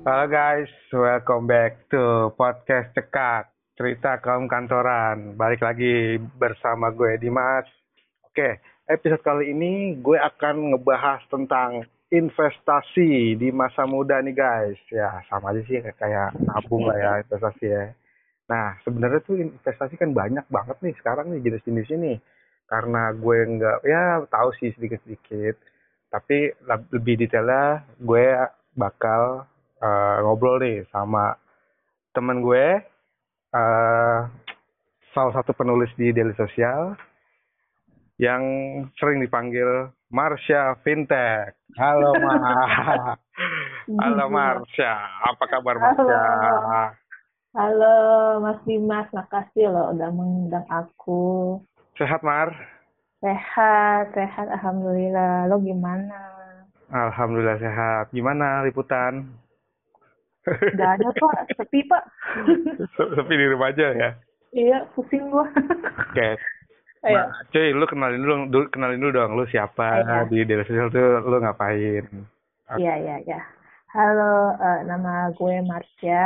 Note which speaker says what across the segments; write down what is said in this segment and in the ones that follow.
Speaker 1: Halo guys, welcome back to podcast Cekat, cerita kaum kantoran. Balik lagi bersama gue Dimas. Oke, episode kali ini gue akan ngebahas tentang investasi di masa muda nih guys. Ya, sama aja sih kayak nabung lah ya investasi ya. Nah, sebenarnya tuh investasi kan banyak banget nih sekarang nih jenis-jenisnya nih. Karena gue nggak, ya tahu sih sedikit-sedikik. Tapi lebih detailnya gue bakal ngobrol nih sama temen gue, eh, salah satu penulis di Daily Sosial yang sering dipanggil Marsha Fintech. Halo Mar. Halo
Speaker 2: Halo,
Speaker 1: Marsha, apa kabar Marsha?
Speaker 2: halo Mas Dimas, makasih loh udah mengundang aku.
Speaker 1: Sehat Mar?
Speaker 2: Sehat, sehat, alhamdulillah. Lo gimana?
Speaker 1: Alhamdulillah sehat. Gimana liputan?
Speaker 2: Gak ada Pak, sepi Pak.
Speaker 1: Sepi di rumah aja ya.
Speaker 2: Iya, pusing gua.
Speaker 1: Oke,
Speaker 2: Ayo,
Speaker 1: cuy, lu kenalin dulu dong, lu siapa
Speaker 2: iya,
Speaker 1: di Daily Sosial tuh, lu ngapain?
Speaker 2: iya, iya, iya. Halo, nama gue Marsha.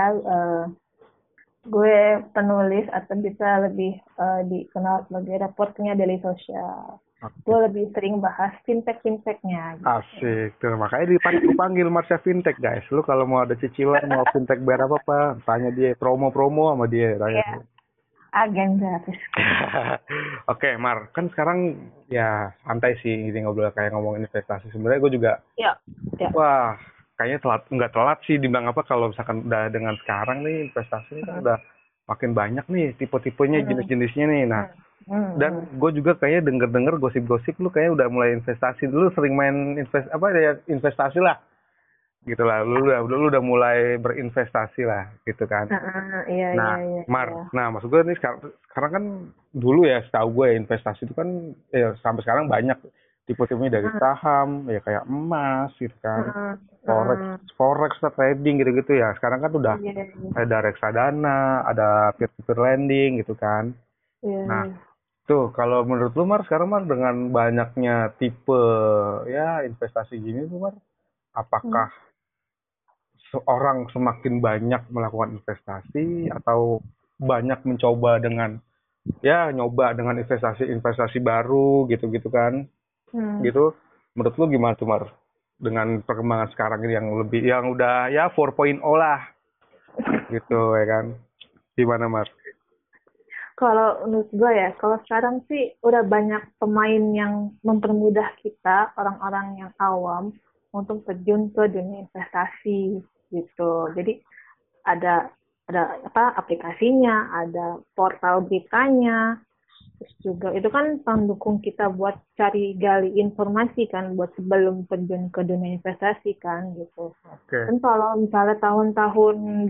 Speaker 2: Gue penulis atau bisa lebih dikenal sebagai reporternya Daily Sosial. Gue
Speaker 1: Oke,
Speaker 2: lebih sering bahas fintech-fintechnya gitu.
Speaker 1: asik. Tuh, makanya dipanggil Marsha Fintech, guys. Lu kalau mau ada cicilan, mau fintech bayar apa-apa, tanya dia. Promo-promo sama dia, tanya
Speaker 2: Iya,
Speaker 1: dia.
Speaker 2: agen gratis.
Speaker 1: Oke, Mar. Kan sekarang ya santai sih ini ngobrol kayak ngomong investasi. Sebenarnya gue juga,
Speaker 2: Ya, ya.
Speaker 1: wah, kayaknya nggak telat sih dibilang apa kalau misalkan udah dengan sekarang nih investasi ini kan
Speaker 2: Hmm,
Speaker 1: udah makin banyak nih tipe-tipenya,
Speaker 2: hmm,
Speaker 1: jenis-jenisnya nih. Nah,
Speaker 2: hmm, hmm.
Speaker 1: dan gue juga kayaknya denger-denger gosip-gosip lu kayak udah mulai investasi dulu, sering main apa ya, investasi lah gitu lah, lu udah mulai berinvestasi lah gitu kan.
Speaker 2: Iya, iya,
Speaker 1: Nah
Speaker 2: iya, iya.
Speaker 1: maksud gue nih sekarang kan, dulu ya setahu gue investasi itu kan ya sampai sekarang banyak tipe-tipenya, dari
Speaker 2: Hmm,
Speaker 1: saham ya kayak emas gitu kan,
Speaker 2: hmm,
Speaker 1: forex
Speaker 2: hmm.
Speaker 1: forex trading gitu-gitu ya. Sekarang kan udah
Speaker 2: Iya, iya,
Speaker 1: ada reksadana, ada peer-to-peer lending gitu kan.
Speaker 2: iya,
Speaker 1: Nah,
Speaker 2: iya.
Speaker 1: tuh, kalau menurut lu Mar, sekarang Mar dengan banyaknya tipe ya investasi gini tuh Mar,
Speaker 2: Hmm.
Speaker 1: apakah seorang semakin banyak melakukan investasi atau banyak mencoba dengan ya nyoba dengan investasi-investasi baru gitu-gitu kan?
Speaker 2: Hmm.
Speaker 1: Gitu. Menurut lu gimana tuh Mar? Dengan perkembangan sekarang ini yang lebih yang udah ya 4.0 lah gitu ya kan? Gimana Mar?
Speaker 2: Kalau menurut gue ya, kalau sekarang sih udah banyak pemain yang mempermudah kita, orang-orang yang awam, untuk terjun ke dunia investasi gitu. Jadi ada ada apa aplikasinya, ada portal beritanya, terus juga itu kan pendukung kita buat cari gali informasi kan buat sebelum terjun ke dunia investasi kan gitu.
Speaker 1: Oke.
Speaker 2: Dan kalau misalnya tahun-tahun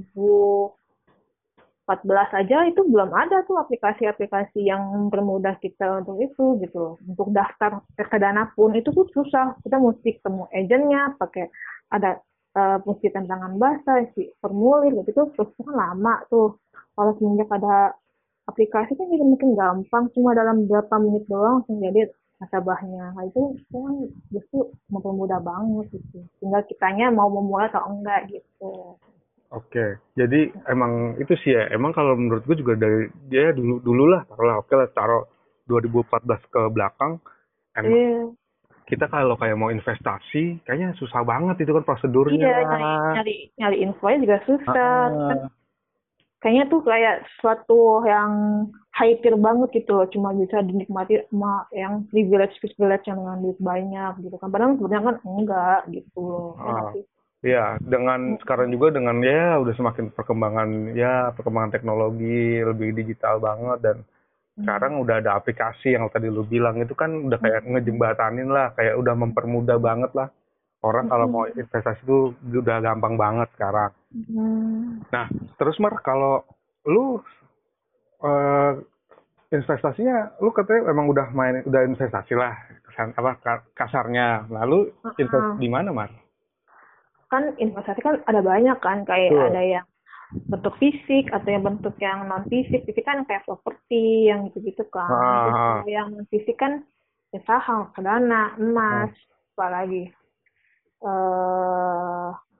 Speaker 2: 2014 aja itu belum ada tuh aplikasi-aplikasi yang mempermudah kita untuk itu gitu loh. Untuk daftar reksadana pun itu tuh susah. Kita mesti ketemu agentnya, pakai ada mesti tantangan bahasa, isi formulir gitu terus kan lama tuh. Kalau semenjak ada aplikasi kan jadi mungkin gampang, cuma dalam beberapa menit doang langsung jadi nasabahnya. Nah, itu kan justru mempermudah banget gitu. Tinggal kitanya mau memulai atau enggak gitu.
Speaker 1: Oke, jadi emang itu sih ya. Emang kalau menurut gue juga dari dia dulu dulu lah, taruhlah oke lah, taruh 2014 ke belakang, emang
Speaker 2: Iya,
Speaker 1: kita kalau kayak mau investasi, kayaknya susah banget itu kan prosedurnya.
Speaker 2: iya nyari nyari nyari infonya juga susah. Kan
Speaker 1: Heeh.
Speaker 2: kayaknya tuh kayak suatu yang hyper banget gitu loh. Cuma bisa dinikmati sama yang privilege privilege yang dengan duit banyak gitu kan. Padahal sebenarnya kan enggak gitu loh. Ya nggak
Speaker 1: Heeh.
Speaker 2: sih?
Speaker 1: Iya, dengan sekarang
Speaker 2: Mm-mm.
Speaker 1: juga dengan ya udah semakin perkembangan teknologi lebih digital banget, dan sekarang udah ada aplikasi yang tadi lu bilang itu kan udah kayak
Speaker 2: Mm-mm.
Speaker 1: ngejembatanin lah, kayak udah mempermudah banget lah. Orang kalau mau
Speaker 2: Mm-mm.
Speaker 1: investasi tuh udah gampang banget sekarang.
Speaker 2: Mm-mm.
Speaker 1: Nah, terus Mar, kalau lu eh, investasinya, lu katanya emang udah investasi lah, kasarnya. Lalu invest
Speaker 2: Uh-uh.
Speaker 1: di mana, Mar?
Speaker 2: Kan investasi kan ada banyak kan, kayak
Speaker 1: Tuh.
Speaker 2: ada yang bentuk fisik atau yang bentuk yang non fisik. Jadi kan kayak properti yang gitu-gitu kan. Terus
Speaker 1: Ah,
Speaker 2: kalau yang non fisik kan ya saham, reksadana,
Speaker 1: ah,
Speaker 2: emas, apalagi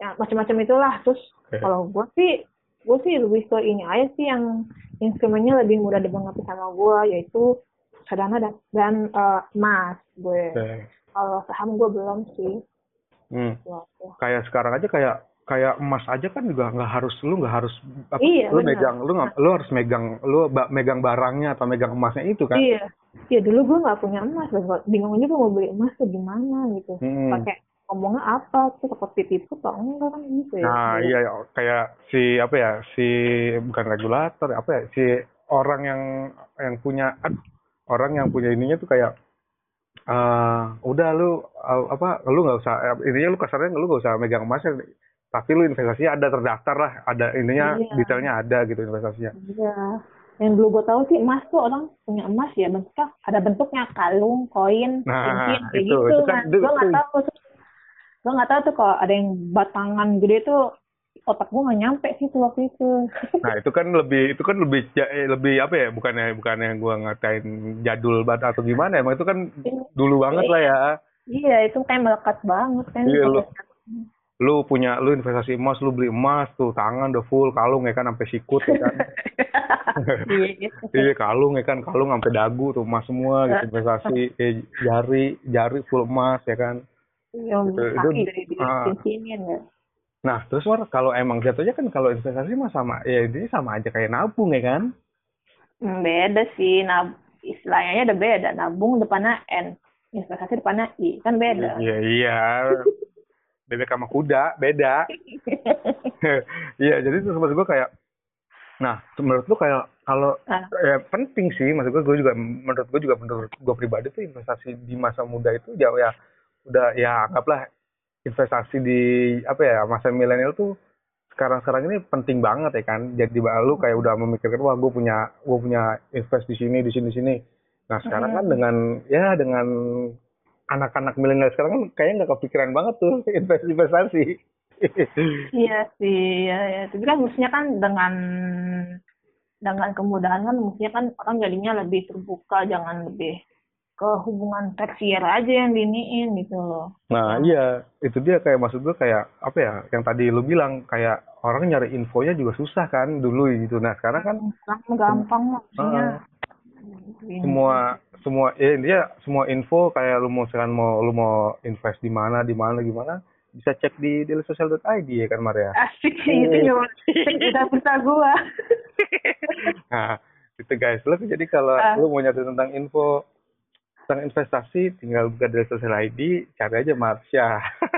Speaker 2: ya macam-macam itulah. Terus kalau gue sih lebih ke ini aja sih yang instrumennya lebih mudah dimengerti sama gue, yaitu reksadana dan emas gue. Kalau saham gue belum sih.
Speaker 1: Kayak sekarang aja kayak emas aja kan juga nggak harus apa,
Speaker 2: Iya,
Speaker 1: lu
Speaker 2: benar.
Speaker 1: megang lu harus megang barangnya atau megang emasnya itu kan.
Speaker 2: Iya dulu gue nggak punya emas, bingung juga mau beli emas tuh gimana gitu. Pakai ngomongnya apa tuh, takut ditipu atau enggak kan gitu ya.
Speaker 1: Nah iya, kayak si apa ya, si bukan regulator apa ya, si orang yang punya orang yang punya ininya tuh kayak udah lu apa, lu nggak usah, intinya lu kasarnya lu nggak usah megang emasnya, tapi lu investasinya ada terdaftar lah, ada ininya, detailnya ada gitu investasinya.
Speaker 2: Iya. Yang dulu gue tahu sih emas tuh orang punya emas ya bentuknya ada bentuknya kalung, koin, cincin kayak
Speaker 1: itu
Speaker 2: gitu
Speaker 1: kan
Speaker 2: gue nggak tahu tuh kalau ada yang batangan gede tuh, otak gue nggak nyampe sih tuh waktu itu.
Speaker 1: Nah itu kan lebih apa ya, bukannya gua ngatain jadul banget atau gimana, emang itu kan dulu banget lah ya.
Speaker 2: Iya itu kayak melekat banget kan.
Speaker 1: Iya, lu investasi emas, lu beli emas tuh tangan udah full kalung ya kan, sampai sikut ya kan. Iya kalung ya kan, kalung sampai dagu tuh emas semua gitu, investasi jari full emas ya kan.
Speaker 2: Iya, kaki dari cincinin ya.
Speaker 1: Nah terus kalau emang jatuhnya kan kalau investasi mah sama ya, ini sama aja kayak nabung ya kan.
Speaker 2: Beda sih, istilahnya udah beda. Nabung depannya N, investasi depannya I, kan beda.
Speaker 1: Iya. Bebek sama kuda beda. Iya, jadi itu maksud gue kayak, nah menurut lu kayak kalau ya penting sih, maksud gue menurut gue pribadi tuh investasi di masa muda itu ya udah ya anggaplah investasi di apa ya masa milenial tuh sekarang ini penting banget ya kan. Jadi lu kayak udah memikirkan, wah gue punya invest di sini. Nah sekarang kan dengan anak-anak milenial sekarang kan kayaknya nggak kepikiran banget tuh investasi.
Speaker 2: Iya sih, ya. Tapi kan mestinya kan dengan kemudahan kan mestinya kan orang jadinya lebih terbuka, jangan lebih ke hubungan tersier aja yang diniin gitu loh.
Speaker 1: Nah iya, itu dia kayak maksud gue kayak apa ya, yang tadi lu bilang kayak orang nyari infonya juga susah kan dulu gitu. Nah sekarang kan
Speaker 2: gampang maksudnya.
Speaker 1: Semua info kayak lu mau invest di mana gimana bisa cek di dailysocial.id ya kan Maria.
Speaker 2: Asik itu udah pulsa gua.
Speaker 1: Nah itu guys, lu jadi kalau lu mau nyari tentang info tentang investasi tinggal buka dailysocial.id, cari aja Marsha.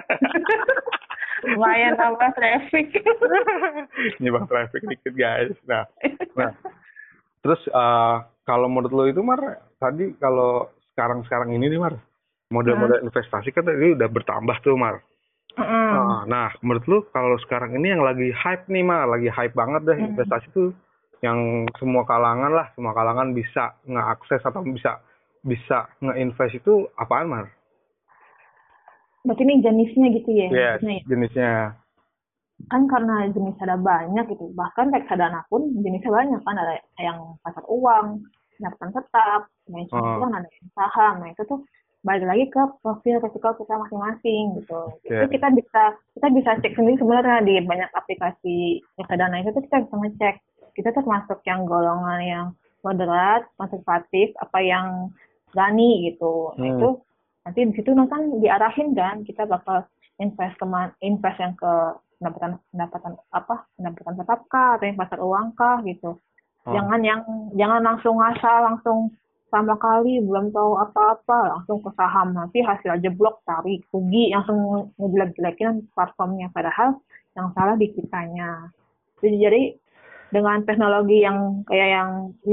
Speaker 2: Lumayan nambah traffic.
Speaker 1: Nyebang traffic dikit guys. Nah terus kalau menurut lo itu Mar, tadi kalau sekarang ini nih Mar, model-model investasi kan tadi udah bertambah tuh Mar. Nah menurut lo kalau sekarang ini yang lagi hype nih Mar, lagi hype banget deh investasi tuh, yang semua kalangan bisa ngeakses atau bisa nge-invest itu apaan Mar?
Speaker 2: Berarti ini jenisnya gitu ya?
Speaker 1: Yes, jenisnya.
Speaker 2: Kan karena jenis ada banyak gitu, bahkan reksadana pun jenisnya banyak kan, ada yang pasar uang, pendapatan tetap, ada yang saham. Nah itu tuh balik lagi ke profil risiko kita masing-masing gitu. Itu kita bisa cek sendiri sebenarnya di banyak aplikasi reksadana itu tuh kita bisa ngecek kita tuh masuk yang golongan yang moderat, konservatif, apa yang berani gitu. Nah itu nanti di situ kan diarahin kan kita bakal invest yang ke pendapatan tetap kah atau yang pasar uang kah gitu. Jangan langsung ngasal, langsung sama kali belum tahu apa-apa langsung ke saham, nanti hasil jeblok tarik rugi langsung ngejelek-jelekin platformnya, padahal yang salah di kitanya. Jadi dengan teknologi yang kayak yang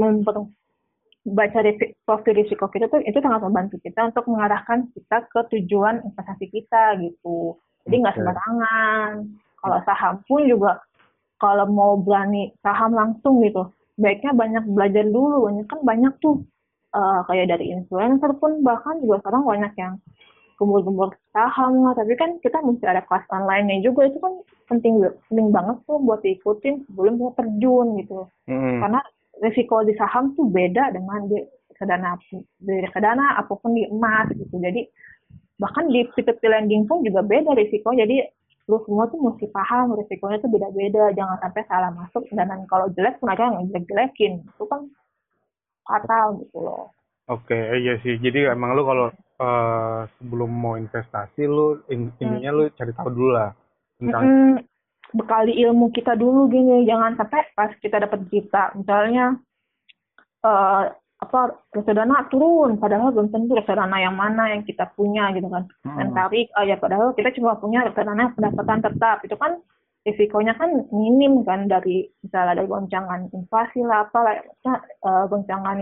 Speaker 2: baca profil risiko kita tuh itu sangat membantu kita untuk mengarahkan kita ke tujuan investasi kita gitu. Jadi nggak sembarangan. Kalau saham pun juga kalau mau berani saham langsung gitu, baiknya banyak belajar dulu. Banyak tuh kayak dari influencer pun bahkan juga sekarang banyak yang gembur-gembur saham lah. Tapi kan kita mesti ada kelas online-nya juga, itu kan penting banget tuh buat diikutin sebelum kita terjun gitu. Karena risiko di saham tuh beda dengan di reksadana apapun di emas gitu. Jadi bahkan di P2P lending pun juga beda risiko. Jadi lu semua tuh mesti paham risikonya tuh beda-beda, jangan sampai salah masuk dan kalau jelek mereka ngejelek-jelekin, itu kan fatal gitu loh.
Speaker 1: Oke, iya sih. Jadi emang lu kalau sebelum mau investasi lu
Speaker 2: Hmm.
Speaker 1: intinya lu cari tahu dulu lah tentang.
Speaker 2: Mm-mm. Bekali ilmu kita dulu gini, jangan sampai pas kita dapat berita, misalnya eh, apa reksadana turun, padahal belum tentu reksadana yang mana yang kita punya gitu kan. Dan
Speaker 1: Hmm.
Speaker 2: tarik, ya padahal kita cuma punya reksadana pendapatan tetap, itu kan risikonya kan minim kan dari misalnya dari goncangan inflasi lah apa lah, goncangan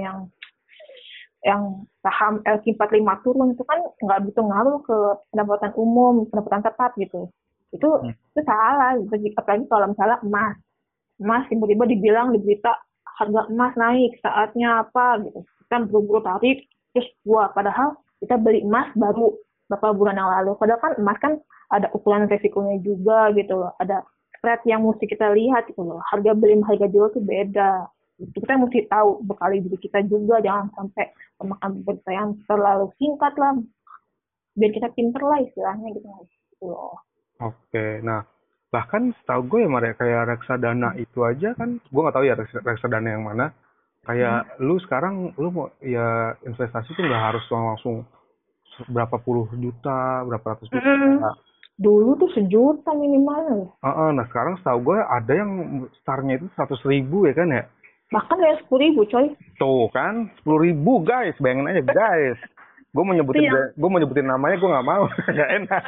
Speaker 2: yang saham LQ45 turun itu kan nggak begitu ngaruh ke pendapatan umum, pendapatan tetap gitu.
Speaker 1: Hmm.
Speaker 2: Itu salah, apalagi kalau misalnya emas. Emas tiba-tiba dibilang di berita harga emas naik, saatnya apa gitu. Kita buru-buru tarik, terus buat. Padahal kita beli emas baru beberapa bulan yang lalu. Padahal kan emas kan ada ukuran resikonya juga gitu loh. Ada spread yang mesti kita lihat gitu loh. Harga beli sama harga jual tuh beda. Itu kita mesti tahu bekali diri kita juga, jangan sampai memakan berita yang terlalu singkat lah. Biar kita pinter lah istilahnya gitu loh.
Speaker 1: Oke, nah bahkan setahu gue ya Maria, kayak reksadana itu aja kan, gue nggak tahu ya reksadana yang mana.
Speaker 2: Hmm.
Speaker 1: Kayak lu sekarang lu mau ya investasi tuh nggak harus langsung berapa puluh juta, berapa ratus
Speaker 2: Mm-mm.
Speaker 1: juta.
Speaker 2: Dulu tuh 1 juta minimal.
Speaker 1: Nah sekarang setahu gue ada yang startnya itu 100.000 ya kan ya.
Speaker 2: Bahkan ya 10.000 coy.
Speaker 1: Tuh kan 10.000 guys, bayangin aja guys. Gue mau
Speaker 2: Itu
Speaker 1: nyebutin
Speaker 2: yang
Speaker 1: gue mau nyebutin namanya gue nggak mau, nggak enak.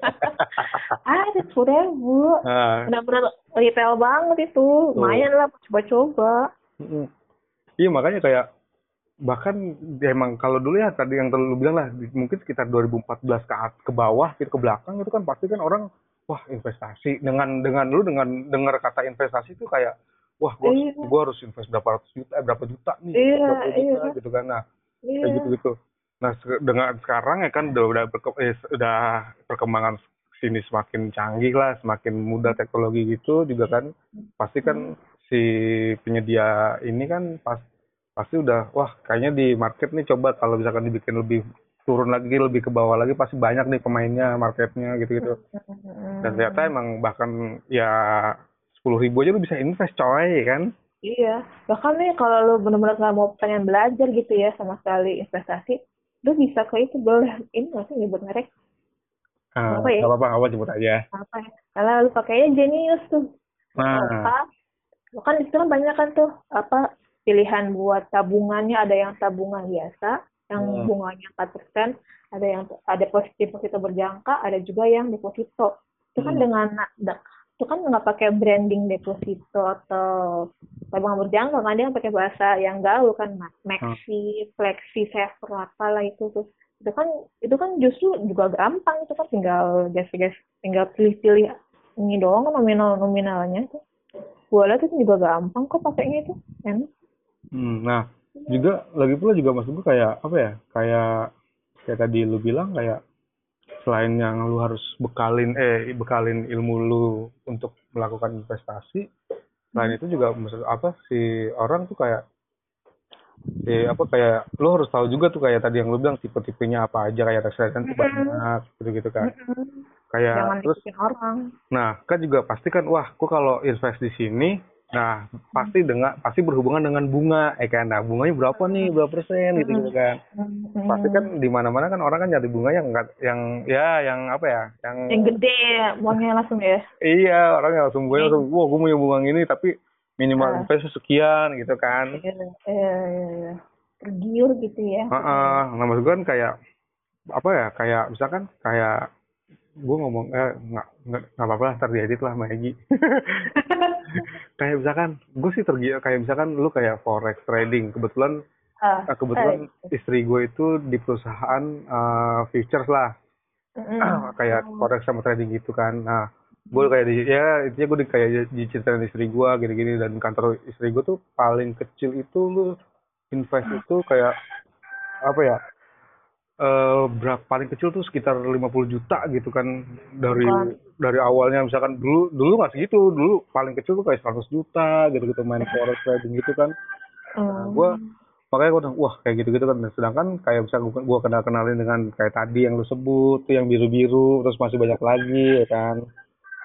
Speaker 2: ada 10.000.
Speaker 1: Nah,
Speaker 2: Benar-benar retail banget itu.
Speaker 1: tuh.
Speaker 2: Lumayan lah coba-coba.
Speaker 1: Mm-mm. Iya makanya kayak bahkan ya emang kalau dulu ya tadi yang lu bilang lah mungkin sekitar 2014 ke bawah gitu ke belakang itu kan pasti kan orang wah investasi dengan lu dengan dengar kata investasi itu kayak wah
Speaker 2: Iya,
Speaker 1: gua harus invest berapa ratus juta berapa juta nih
Speaker 2: iya,
Speaker 1: berapa juta
Speaker 2: iya,
Speaker 1: gitu kan. Nah kayak
Speaker 2: iya.
Speaker 1: gitu-gitu. Nah dengan sekarang ya kan udah perkembangan sini semakin canggih lah, semakin mudah teknologi gitu juga kan. Pasti
Speaker 2: Hmm.
Speaker 1: kan si penyedia ini kan pasti udah wah kayaknya di market nih coba kalau misalkan dibikin lebih turun lagi lebih ke bawah lagi pasti banyak nih pemainnya marketnya gitu-gitu dan ternyata
Speaker 2: Hmm.
Speaker 1: emang bahkan ya 10.000 aja lu bisa invest coy kan.
Speaker 2: Iya. Bahkan nih kalau lu benar-benar nggak mau pengen belajar gitu ya sama sekali investasi, lu bisa ke itu boleh ini nggak sih nyebut merek? Apa ya?
Speaker 1: Nggak apa-apa jemput aja.
Speaker 2: Apa ya? Kalau lu pakainya Genius tuh atau
Speaker 1: Nah.
Speaker 2: apa? Kan itu kan banyak kan tuh apa pilihan buat tabungannya, ada yang tabungan biasa yang
Speaker 1: Hmm.
Speaker 2: bunganya 4%, ada deposito berjangka, ada juga yang deposito. Itu kan
Speaker 1: Hmm.
Speaker 2: itu kan nggak pakai branding deposito atau tabungan berjangka kan, dia yang pakai bahasa yang gaul kan,
Speaker 1: Hmm.
Speaker 2: maxi, flexi, saver apalah itu tuh. Itu kan justru juga gampang, itu kan tinggal pilih-pilih ini doang kan nominalnya tuh. Gue liat itu juga gampang kok pakainya itu. Enak.
Speaker 1: Nah juga lagi pula juga maksud gue kayak apa ya kayak tadi lu bilang kayak selain yang lu harus bekalin ilmu lu untuk melakukan investasi
Speaker 2: Hmm.
Speaker 1: selain itu juga maksud apa si orang tuh kayak apa kayak lu harus tahu juga tuh kayak tadi yang lu bilang tipe-tipenya apa aja kayak reksadana tuh
Speaker 2: Mm-mm.
Speaker 1: banyak gitu-gitu kan
Speaker 2: Mm-mm.
Speaker 1: kayak
Speaker 2: Jangan
Speaker 1: terus
Speaker 2: ikutin orang.
Speaker 1: nah kan juga pasti kan wah gua kalau invest di sini nah
Speaker 2: Hmm.
Speaker 1: pasti berhubungan dengan bunga kan nah bunganya berapa nih berapa persen gitu gitu
Speaker 2: Mm-mm.
Speaker 1: kan pasti
Speaker 2: Mm-mm.
Speaker 1: kan di mana-mana kan orang kan nyari bunga yang nggak yang ya yang apa ya yang
Speaker 2: Yang gede maunya langsung ya.
Speaker 1: iya orang yang langsung bunga langsung
Speaker 2: Yang
Speaker 1: wah gue mau yang bunga ini tapi minimal
Speaker 2: ah,
Speaker 1: investasi sekian gitu kan.
Speaker 2: iya, iya, iya, iya. Tergiur gitu ya kitanya.
Speaker 1: Heeh. Nah maksud gue kan kayak apa ya kayak misalkan kayak gue ngomong nggak apa-apa lah ntar diedit lah sama Egi. Kayak misalkan gue sih tergiur kayak misalkan lu kayak forex trading
Speaker 2: Ah,
Speaker 1: kebetulan istri gue itu di perusahaan futures lah.
Speaker 2: mm-mm.
Speaker 1: Kayak
Speaker 2: Oh,
Speaker 1: forex sama trading gitu kan nah gue kayak ya intinya gue kayak diceritain istri gue gini-gini dan kantor istri gue tuh paling kecil itu lu invest itu kayak apa ya berapa paling kecil tuh sekitar 50 juta gitu kan
Speaker 2: bukan.
Speaker 1: dari awalnya misalkan dulu dulu nggak segitu dulu paling kecil tuh kayak 100 juta gitu gitu main forex trading gitu kan nah gue
Speaker 2: Hmm.
Speaker 1: makanya gue bilang wah kayak gitu gitu kan. Nah, sedangkan kayak bisa gue kenalin dengan kayak tadi yang lu sebut tuh yang biru biru terus masih banyak lagi ya kan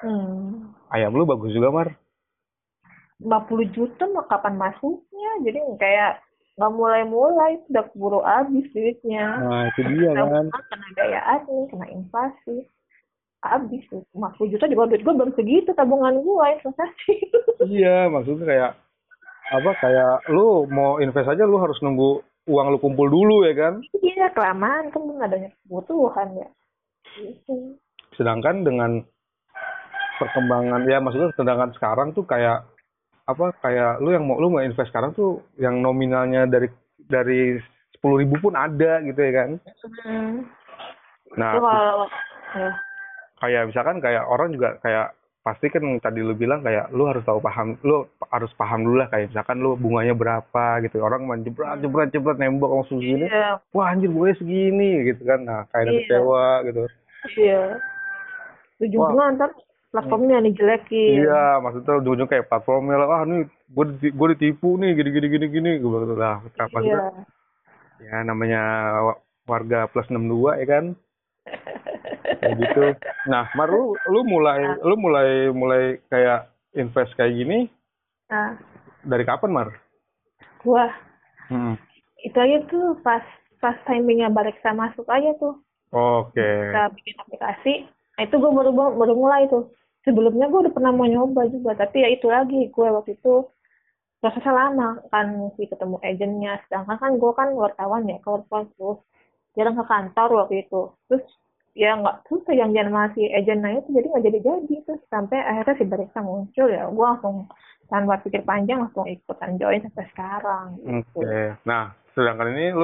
Speaker 1: Ayam lu bagus juga, Mar.
Speaker 2: 50 juta mah kapan masuknya? Jadi kayak nggak mulai-mulai, udah keburu habis duitnya.
Speaker 1: Nah, itu dia kan.
Speaker 2: Kena gaya asing, kena inflasi. Habis tuh. 50 juta juga duit gue belum segitu tabungan gue investasi.
Speaker 1: Iya, maksudnya kayak lu mau invest aja lu harus nunggu uang lu kumpul dulu ya kan.
Speaker 2: Iya, kelamaan kan belum adanya kebutuhan ya. Gitu.
Speaker 1: Sedangkan dengan perkembangan ya maksudnya sedangkan sekarang tuh kayak lu mau invest sekarang tuh yang nominalnya dari 10.000 pun ada gitu ya kan. Nah,
Speaker 2: Itu kalau ya.
Speaker 1: kayak misalkan kayak orang juga kayak pasti kan tadi lu bilang kayak lu harus paham dulu lah kayak misalkan lu bunganya berapa gitu. Orang main jebret nembok langsung segini.
Speaker 2: Iya,
Speaker 1: Wah anjir bunganya segini gitu kan. Nah, kayak ada
Speaker 2: iya,
Speaker 1: kecewa gitu.
Speaker 2: iya.
Speaker 1: Wah,
Speaker 2: Ujung-ujungnya ntar platformnya dijelekin.
Speaker 1: iya, maksudnya ujung-ujung kayak platformnya lah, nih gue ditipu nih gini gue bilang lah, maksudnya
Speaker 2: Iya.
Speaker 1: ya namanya warga plus 62 ya kan, kayak gitu. Nah, Mar lu mulai kayak invest kayak gini
Speaker 2: Nah,
Speaker 1: dari kapan, Mar?
Speaker 2: gua
Speaker 1: Hmm.
Speaker 2: itu aja tuh pas timingnya Bareksa masuk aja tuh.
Speaker 1: Oke.
Speaker 2: Kita bikin aplikasi. Nah, itu gue baru mulai tuh. Sebelumnya gue udah pernah mau nyoba juga, tapi ya itu lagi gue waktu itu prosesnya lama kan mesti ketemu agentnya. Sedangkan kan gue kan wartawan ya, wartawan terus jarang ke kantor waktu itu. Terus ya nggak terus janjian masih agentnya itu jadi nggak jadi terus sampai akhirnya si Bareksa muncul ya gue langsung tanpa pikir panjang langsung ikutan join sampai sekarang gitu.
Speaker 1: Oke. Nah, sedangkan ini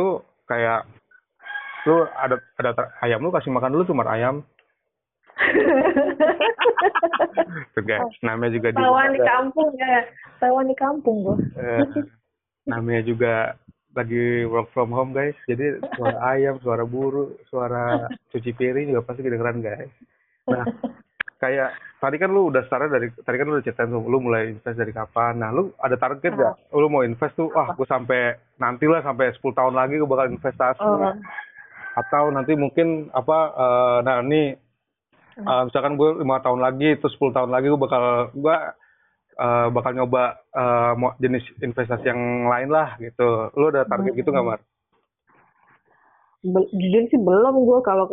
Speaker 1: lu ada ayam lu kasih makan dulu tuh, Mar, ayam. Tuh guys, namanya juga
Speaker 2: Tawan di kampung ya, tawan di kampung gue.
Speaker 1: eh, namanya juga lagi work from home guys, jadi suara ayam, suara burung, suara cuci piring juga pasti kedengeran guys. Nah, kayak tadi kan lu udah ceritain tuh, lu mulai invest dari kapan. Nah, lu ada target gak? Lu mau invest tuh, gue sampai nantilah sampai 10 tahun lagi gue bakal investasi. Atau nanti mungkin nah ini misalkan gue 5 tahun lagi, terus 10 tahun lagi gue bakal nyoba jenis investasi yang lain lah gitu. Lu ada target gitu nggak, Mar?
Speaker 2: Jujur sih belum gue kalau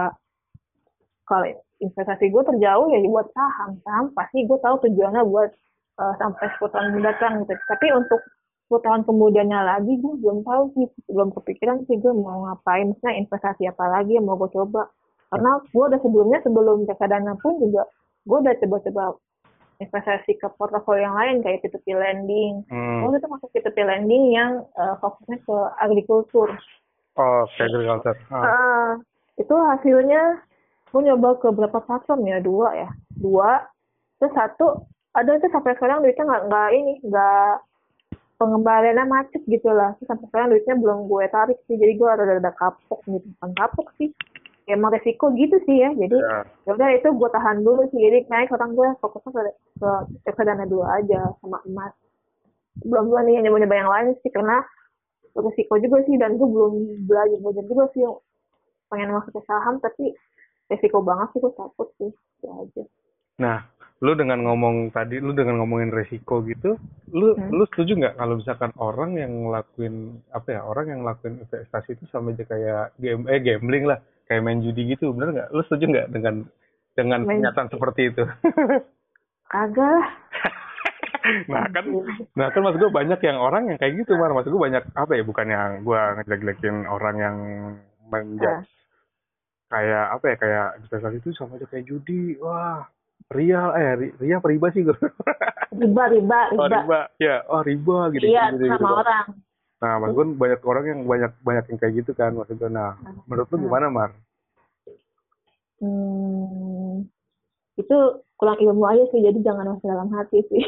Speaker 2: investasi gue terjauh ya buat saham pasti gue tahu tujuannya buat sampai 10 tahun mendatang gitu. Tapi untuk 10 tahun kemudiannya lagi gue belum tahu sih, belum kepikiran sih gue mau ngapain, misalnya investasi apa lagi yang mau gue coba. Karena gue udah sebelum reksadana pun juga gue udah coba-coba investasi ke portofolio yang lain kayak P2P lending. Waktu itu masuk P2P lending yang fokusnya ke agrikultur.
Speaker 1: Oh, ke agriculture.
Speaker 2: Itu hasilnya gue nyoba ke berapa platform ya, dua, terus satu ada itu sampai sekarang duitnya nggak pengembaliannya macet gitu lah. Terus sampai sekarang duitnya belum gue tarik sih, jadi gue ada kapok gitu, bukan kapok sih. Ya, emang resiko gitu sih ya, jadi yaudah itu gue tahan dulu sih, jadi naik orang gue fokusnya ke reksadana dulu aja sama emas, belum nih nyoba-nyoba yang lain sih karena resiko juga sih dan gue belum belajar juga sih pengen masuk ke saham tapi resiko banget sih gue takut sih itu aja.
Speaker 1: Nah, lu dengan ngomongin resiko gitu, lu setuju nggak kalau misalkan orang yang ngelakuin investasi itu sama aja kayak gambling lah, kayak main judi gitu, bener nggak? Lu setuju nggak dengan pernyataan seperti itu?
Speaker 2: Kagak lah.
Speaker 1: Nah kan maksud gue banyak yang orang yang kayak gitu, Mar. Maksud gue banyak bukan yang gue ngejelek-jelekin orang yang menjudge kayak kayak investasi itu sama aja kayak judi. Wah, ria apa riba sih gue?
Speaker 2: riba.
Speaker 1: Oh, riba. Ya, riba gitu.
Speaker 2: Iya,
Speaker 1: gitu,
Speaker 2: sama
Speaker 1: gitu.
Speaker 2: Orang.
Speaker 1: Nah, maksud gue banyak orang yang banyak yang kayak gitu kan, maksud gue. Nah, menurut lu gimana, Mar?
Speaker 2: Itu kurang ilmu aja sih, jadi jangan masuk dalam hati sih.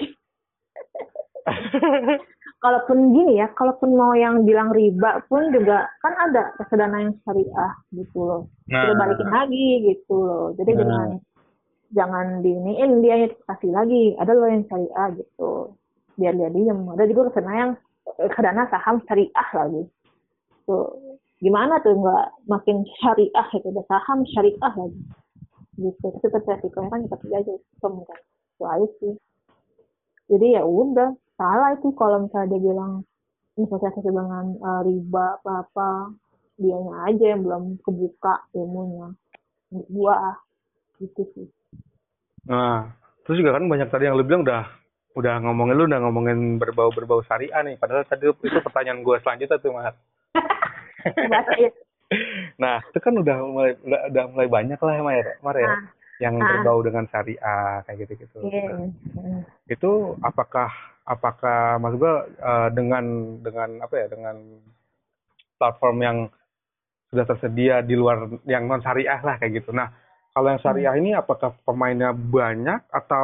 Speaker 2: Kalaupun mau yang bilang riba pun juga kan ada reksadana yang syariah gitu loh. Udah balikin lagi gitu loh. Jadi jangan diiniin dia kasih lagi. Ada loh yang syariah gitu. Biar dia diem. Ada juga reksadana saham syariah lagi. Tuh gimana tuh nggak makin syariah itu, udah saham syariah lagi. gitu. Itu resiko kan tetap aja sistem kan. Itu aja sih. Jadi ya udah, salah itu kalau misalnya dia bilang investasi dengan riba apa-apa, dianya aja yang belum kebuka ilmunya. Menurut gua gitu sih.
Speaker 1: Nah, terus juga kan banyak tadi yang lu bilang udah ngomongin berbau syariah nih. Padahal tadi itu pertanyaan gue selanjutnya tuh, Mas.
Speaker 2: Baca ya.
Speaker 1: Nah, itu kan udah mulai banyak lah, Mar ya,
Speaker 2: Nah,
Speaker 1: yang
Speaker 2: nah,
Speaker 1: berbau dengan syariah kayak gitu-gitu.
Speaker 2: iya.
Speaker 1: Nah, itu apakah maksud gue dengan apa ya, dengan platform yang sudah tersedia di luar yang non syariah lah kayak gitu. Nah, kalau yang
Speaker 2: Hmm.
Speaker 1: syariah ini apakah pemainnya banyak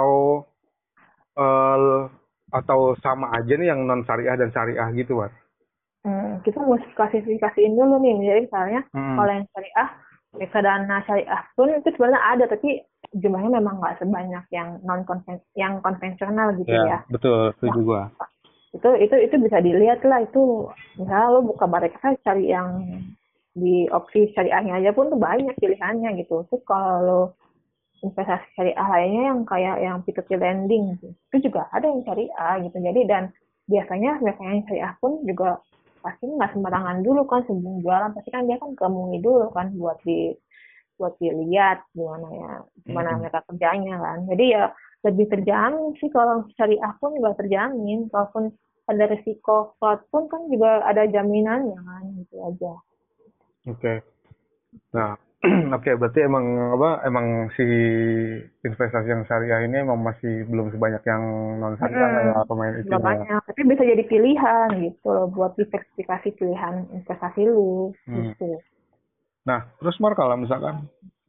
Speaker 1: eh, atau sama aja nih yang non syariah dan syariah gitu, Mas?
Speaker 2: Kita mesti klasifikasiin dulu nih. Jadi misalnya
Speaker 1: Hmm,
Speaker 2: kalau yang syariah, reksadana syariah pun itu sebenarnya ada, tapi jumlahnya memang nggak sebanyak yang yang konvensional gitu
Speaker 1: ya
Speaker 2: ya.
Speaker 1: betul,
Speaker 2: Nah,
Speaker 1: setuju gua.
Speaker 2: itu bisa dilihat lah itu. Misalnya lo buka Bareksa cari yang di opsi syariahnya aja pun tuh banyak pilihannya gitu. Terus kalau investasi syariah lainnya yang kayak yang P2P lending gitu, itu juga ada yang syariah gitu. Jadi dan biasanya yang syariah pun juga pasti nggak sembarangan dulu kan sebelum jualan, pasti kan dia kan kemui dulu kan buat dilihat gimana
Speaker 1: Hmm.
Speaker 2: mereka kerjanya kan. Jadi ya lebih terjamin sih kalau syariah pun nggak terjamin. Kalaupun ada risiko fraud pun kan juga ada jaminannya kan gitu aja.
Speaker 1: Oke. Nah, oke, berarti emang si investasi yang syariah ini emang masih belum sebanyak yang non syariah lah ya pemain
Speaker 2: Nggak
Speaker 1: itunya ya.
Speaker 2: banyak, tapi bisa jadi pilihan gitu loh buat diversifikasi pilihan investasi lu
Speaker 1: Hmm.
Speaker 2: gitu.
Speaker 1: Nah, terus Mar kalau misalkan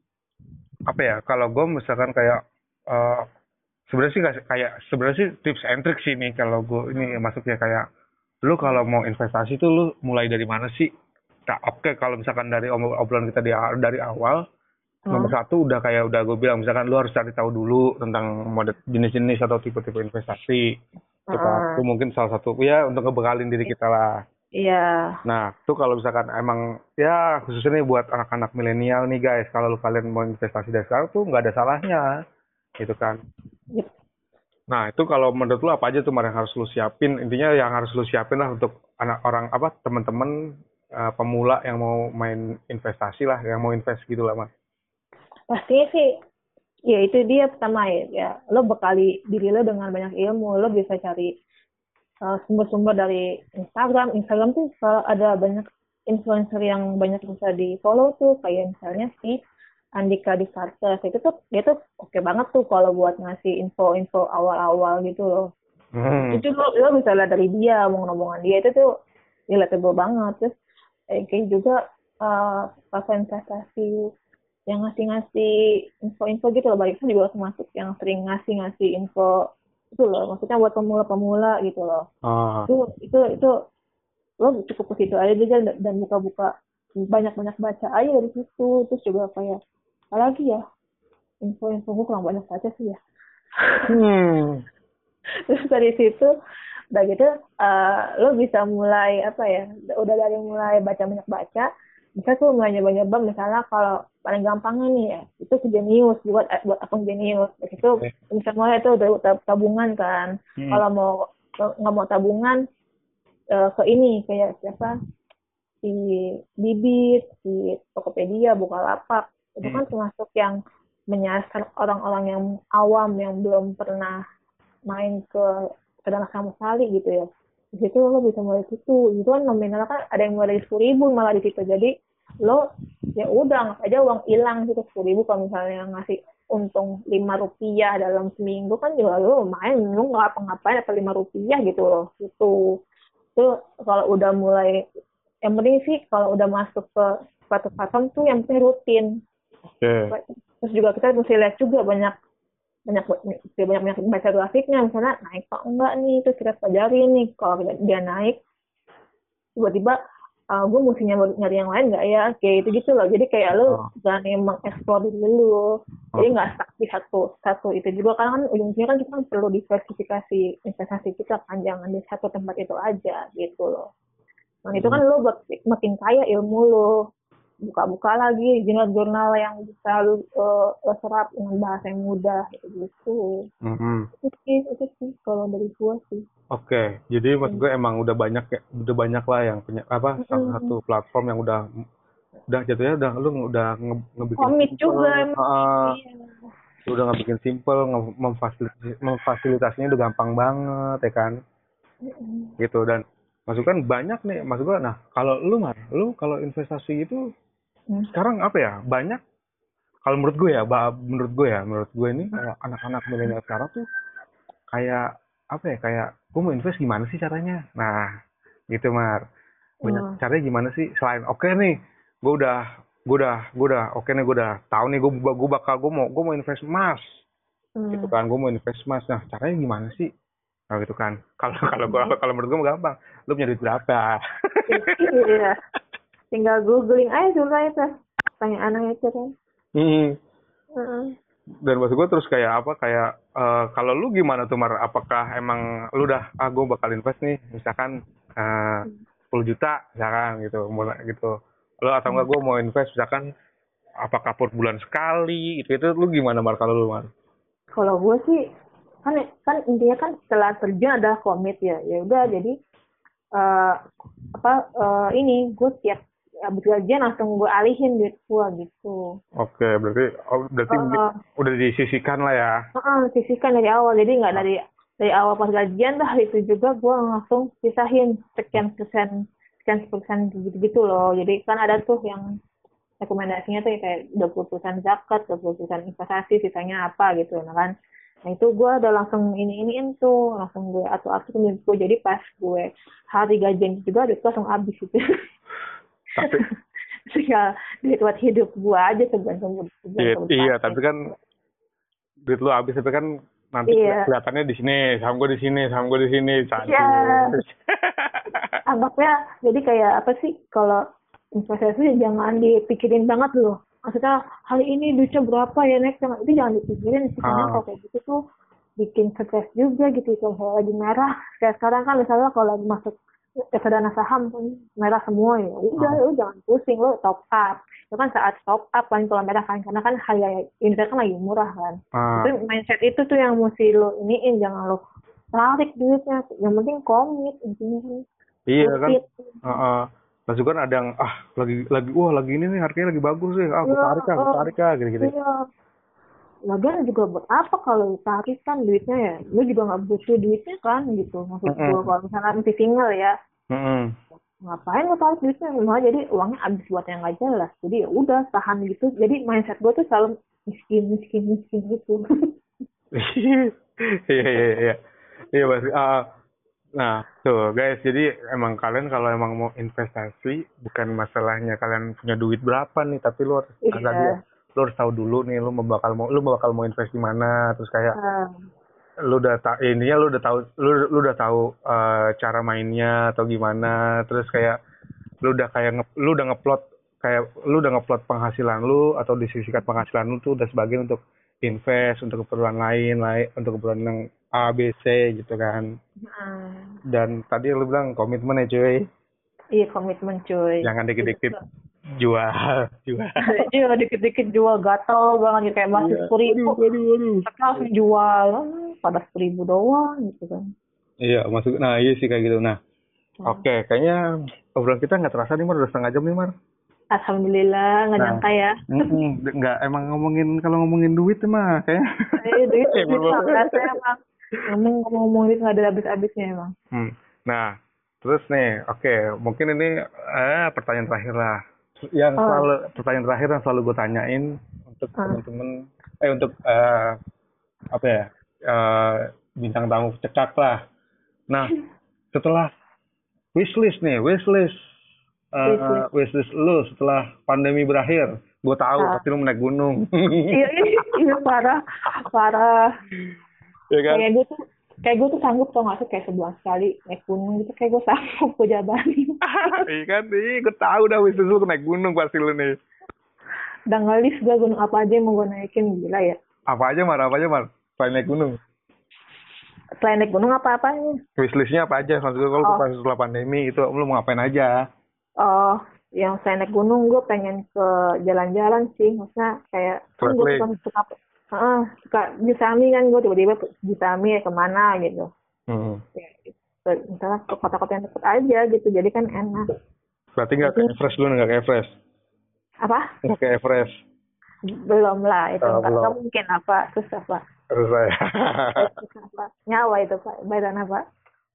Speaker 1: apa ya? Kalau gue misalkan kayak eh sebenarnya sih nggak kayak sebenarnya sih tips and trick sih nih kalau gue ini masuknya kayak lu kalau
Speaker 2: Hmm.
Speaker 1: mau investasi tuh lu mulai dari mana sih? Nah, oke kalau misalkan dari obrolan kita dari awal nomor
Speaker 2: Hmm.
Speaker 1: satu udah kayak udah gue bilang misalkan lu harus cari tahu dulu tentang model jenis-jenis atau tipe-tipe investasi itu kan itu
Speaker 2: Hmm.
Speaker 1: mungkin salah satu ya untuk ngebekalin diri kita lah.
Speaker 2: Iya.
Speaker 1: Nah tuh kalau misalkan emang ya khususnya nih buat anak-anak milenial nih guys kalau lu kalian mau investasi dari sekarang tuh nggak ada salahnya gitu kan.
Speaker 2: Yep.
Speaker 1: Nah itu kalau menurut lu apa aja tuh Mar, yang harus lu siapin, intinya yang harus lu siapin lah untuk anak orang apa teman-teman pemula yang mau main investasi lah yang mau invest gitu lah Mas.
Speaker 2: Pastinya sih ya itu dia pertama ya lo bekali diri lo dengan banyak ilmu, lo bisa cari sumber-sumber dari Instagram tuh ada banyak influencer yang banyak bisa di follow tuh kayak misalnya si Andika di Carter itu tuh dia tuh oke banget tuh kalau buat ngasih info-info awal-awal gitu loh.
Speaker 1: Hmm.
Speaker 2: Itu lo bisa lihat dari dia omongan-omongan dia itu tuh relatable banget. Terus kayak juga pasar investasi yang ngasih-ngasih info-info gitu loh, Baliknya juga termasuk yang sering ngasih-ngasih info itu loh, maksudnya buat pemula-pemula gitu loh.
Speaker 1: Ah,
Speaker 2: Itu lo cukup ke situ aja dan buka-buka banyak-banyak baca aja dari situ. Terus juga kayak apalagi ya, info-info gue kurang banyak baca sih ya.
Speaker 1: hmm.
Speaker 2: Terus dari situ udah gitu lo bisa mulai apa ya, udah dari mulai baca banyak baca bisa tuh mulai nyoba-nyoba misalnya kalau paling gampangnya nih ya itu ke Genius buat akun Genius itu
Speaker 1: Oke.
Speaker 2: bisa mulai itu udah tabungan kan.
Speaker 1: Hmm.
Speaker 2: Kalau mau nggak mau tabungan ke ini kayak siapa si Bibit, si Tokopedia, Bukalapak itu
Speaker 1: Hmm.
Speaker 2: kan termasuk yang menyasar orang-orang yang awam yang belum pernah main ke dalam sama sekali gitu ya. Di situ lo bisa mulai situ. Itu kan nominalnya kan ada yang mulai dari 10.000 malah di situ. Jadi lo ya udah anggap aja uang hilang gitu 10.000 kalau misalnya ngasih untung Rp5 dalam seminggu kan juga lo main lo nggak apa-ngapain apa Rp5 gitu loh gitu. Itu kalau udah mulai yang penting sih kalau udah masuk ke suatu platform tuh yang penting rutin.
Speaker 1: Oke.
Speaker 2: Terus juga kita mesti lihat juga banyak banyak banyak banyak baca grafiknya misalnya naik apa enggak nih terus kita pelajari nih kalau dia naik tiba-tiba gue mesti nyari yang lain nggak ya kayak itu gitu loh jadi kayak lo
Speaker 1: Oh,
Speaker 2: jangan mengeksplor dulu jadi
Speaker 1: oke.
Speaker 2: nggak stuck di satu satu itu juga karena kan ujung-ujungnya kan kita kan perlu diversifikasi investasi kita kan jangan di satu tempat itu aja gitu loh. Nah itu
Speaker 1: Hmm.
Speaker 2: kan lo makin kaya ilmu lo buka-buka lagi jurnal-jurnal yang bisa lu serap dengan bahasa yang mudah gitu. Itu sih kalau dari gua sih.
Speaker 1: Oke, jadi maksud gue emang udah banyak lah yang punya salah satu platform yang udah jatuhnya udah ngebikin
Speaker 2: Komit
Speaker 1: simple,
Speaker 2: juga emang. Iya.
Speaker 1: udah ngebikin simple, memfasilitasinya udah gampang banget ya kan, gitu. Dan maksud kan banyak nih, maksud gue. Nah kalau lu kalau investasi itu sekarang apa ya, banyak. Kalau menurut gue ini kayak anak-anak milenial sekarang tuh kayak apa ya, kayak gue mau invest gimana sih caranya. Nah gitu Mar, banyak caranya gimana sih selain oke nih, gue udah tahu nih, gue mau invest emas gitu kan, gue mau invest emas. Nah caranya gimana sih, nah gitu kan. Kalau menurut gue gampang, lu punya duit berapa.
Speaker 2: Iya, tinggal googling aja dulu itu, tanya anak itu kan.
Speaker 1: Dan maksud gue terus kayak apa, kayak kalau lu gimana tuh Mar, apakah emang lu udah gue bakal invest nih misalkan 10 juta misalkan gitu, mulai gitu lo, atau enggak gue mau invest misalkan apakah per bulan sekali itu lu gimana Mar, kalau lu Mar?
Speaker 2: Kalau gue sih kan intinya kan setelah terjun adalah komit ya udah. Jadi ini gue tiap habis gajian langsung gue alihin duit gue gitu.
Speaker 1: Oke, berarti udah disisihkan lah ya.
Speaker 2: Sisihkan dari awal, jadi nggak dari awal pas gajian dah itu juga gue langsung pisahin sekian persen gitu loh. Jadi kan ada tuh yang rekomendasinya tuh kayak 20% zakat, 20% investasi, sisanya apa gitu. Nah kan, nah itu gue udah langsung iniin tuh, langsung gue atur duit gue. Jadi pas gue hari gajian juga duit gue langsung habis gitu.
Speaker 1: Tapi
Speaker 2: tinggal duit buat hidup gue aja sebulan.
Speaker 1: Iya, tapi kan duit lu habis, tapi kan nanti kelihatannya di sini, saham gue di sini.
Speaker 2: Iya. Anggapnya jadi kayak apa sih, kalau investasi jangan dipikirin banget loh. Maksudnya hari ini duitnya berapa ya, next itu jangan dipikirin sih, karena kalau kayak gitu tuh bikin stres juga gitu. Kalau lagi merah kayak sekarang kan, misalnya kalau lagi masuk reksadana saham kan merah semua, ya udah lu jangan pusing, lu top up. Itu kan saat top up paling kalau merah kan, karena kan harga ini kan lagi murah kan. Itu mindset itu tuh yang mesti lo iniin, jangan lo tarik duitnya, yang penting komit intinya.
Speaker 1: Iya kan. Maksud kan ada yang lagi ini nih harganya lagi bagus sih, gue tarik gitu.
Speaker 2: Iya. Lagian juga buat apa kalau tarik kan duitnya ya, lu juga nggak butuh duitnya kan gitu. Maksud gue kalau misalnya masih single ya, ngapain lu tarik duitnya, malah jadi uangnya habis buat yang nggak jelas. Jadi ya udah tahan gitu. Jadi mindset gue tuh selalu miskin gitu.
Speaker 1: Iya pasti. Nah tuh guys, jadi emang kalian kalau emang mau investasi, bukan masalahnya kalian punya duit berapa nih, tapi lu harus lu harus tahu dulu nih lu bakal mau invest di mana. Terus kayak lu udah tahu cara mainnya atau gimana. Terus kayak lu udah ngeplot penghasilan lu, atau disisihkan penghasilan lu tuh udah sebagian untuk invest, untuk keperluan lain, untuk keperluan yang A, B, C gitu kan. Dan tadi lu bilang komitmen ya cuy.
Speaker 2: Iya, komitmen cuy.
Speaker 1: Jangan dikit-dikit jual.
Speaker 2: Iya, dikit-dikit jual, gatel banget kayak masih 10.000.
Speaker 1: Waduh.
Speaker 2: Tapi langsung jual pada 10.000 doang gitu kan.
Speaker 1: Iya, iya sih kayak gitu. Nah, oke, kayaknya obrolan kita nggak terasa nih Mar, udah setengah jam nih Mar.
Speaker 2: Alhamdulillah, nggak nyangka ya.
Speaker 1: Nggak, emang kalau ngomongin duit mah kayaknya.
Speaker 2: Duit emang. Ngomong duit nggak ada habis-habisnya emang.
Speaker 1: Nah, terus nih, oke, mungkin ini pertanyaan terakhir lah. Pertanyaan terakhir yang selalu gue tanyain untuk teman-teman, untuk apa ya, bintang tamu cekak lah. Nah, setelah wishlist lu setelah pandemi berakhir, gue tahu pasti lu naik gunung.
Speaker 2: Iya parah.
Speaker 1: Ya kan?
Speaker 2: Kayak gue tuh sanggup tau nggak sih, kayak sebulan sekali naik gunung gitu, kayak gue sanggup gue jabarin.
Speaker 1: Iya kan, gue tahu dah wishlist lu naik gunung pasti lu nih.
Speaker 2: Udah ngelis gue gunung apa aja yang mau gue naikin, gila ya.
Speaker 1: Apa aja Mar? Selain naik gunung.
Speaker 2: Selain naik gunung apa-apanya?
Speaker 1: Wishlistnya apa aja? Maksud gue kalau pas setelah pandemi itu lu mau ngapain aja?
Speaker 2: yang saya naik gunung, gue pengen ke jalan-jalan sih. Maksudnya kayak kan gue
Speaker 1: Traveling.
Speaker 2: suka Jusami kan, gue tiba-tiba Jusami kemana gitu. Ya, gitu. Misalnya ke kota-kota yang deket aja gitu, jadi kan enak.
Speaker 1: Berarti nggak ke
Speaker 2: Jadi
Speaker 1: Everest dulu, nggak ke Everest?
Speaker 2: apa?
Speaker 1: Nggak ke Everest.
Speaker 2: Belum lah, itu nggak
Speaker 1: Belum.
Speaker 2: mungkin, apa susah pak.
Speaker 1: Terus saya.
Speaker 2: Susah pak, nyawa itu pak, badan apa?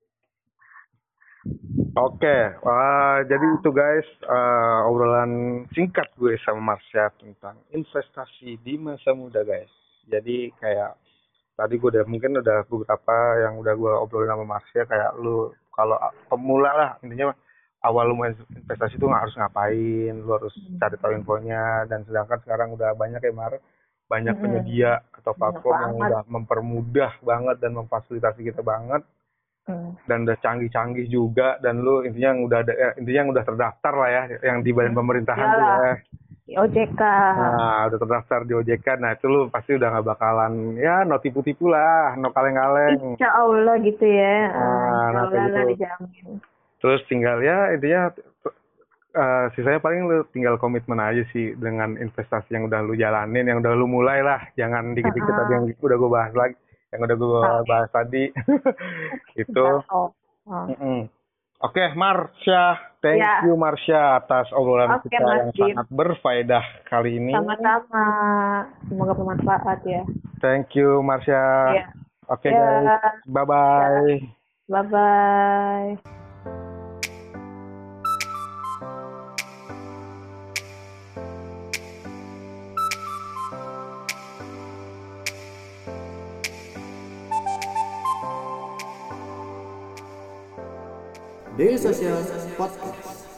Speaker 1: Oke, jadi itu guys, obrolan singkat gue sama Marsha tentang investasi di masa muda guys. Jadi kayak tadi gue mungkin udah beberapa yang udah gue obrolin sama Marsha, kayak lu kalau pemula lah, intinya awal lu mau investasi itu nggak harus ngapain, lu harus cari tahu infonya, dan sedangkan sekarang udah banyak ya banyak penyedia atau
Speaker 2: Banyak
Speaker 1: platform yang
Speaker 2: banget.
Speaker 1: udah mempermudah banget dan memfasilitasi kita banget, dan udah canggih-canggih juga, dan lu intinya yang udah terdaftar lah ya, yang di badan pemerintahan tuh
Speaker 2: Iyalah,
Speaker 1: ya.
Speaker 2: di OJK.
Speaker 1: Nah, udah terdaftar di OJK, nah itu lu pasti udah nggak bakalan ya no tipu-tipu lah, no kaleng-kaleng.
Speaker 2: Insya Allah gitu ya. Insya
Speaker 1: Nah
Speaker 2: Allah
Speaker 1: kayak
Speaker 2: lah
Speaker 1: gitu.
Speaker 2: dijamin.
Speaker 1: Terus tinggal ya intinya sisanya paling lu tinggal komitmen aja sih dengan investasi yang udah lu jalanin, yang udah lu mulai lah. Jangan dikit-dikit tadi yang udah gue bahas lagi, yang udah gue bahas tadi. Itu. Mm-mm. Oke, Marsha, thank you Marsha atas obrolan
Speaker 2: Oke,
Speaker 1: kita
Speaker 2: Mas
Speaker 1: yang
Speaker 2: Dim.
Speaker 1: sangat berfaedah kali ini.
Speaker 2: Sama-sama. Semoga bermanfaat ya.
Speaker 1: Thank you Marsha.
Speaker 2: Iya.
Speaker 1: Oke guys, bye-bye.
Speaker 2: Bye-bye.
Speaker 3: Daily Social Podcast.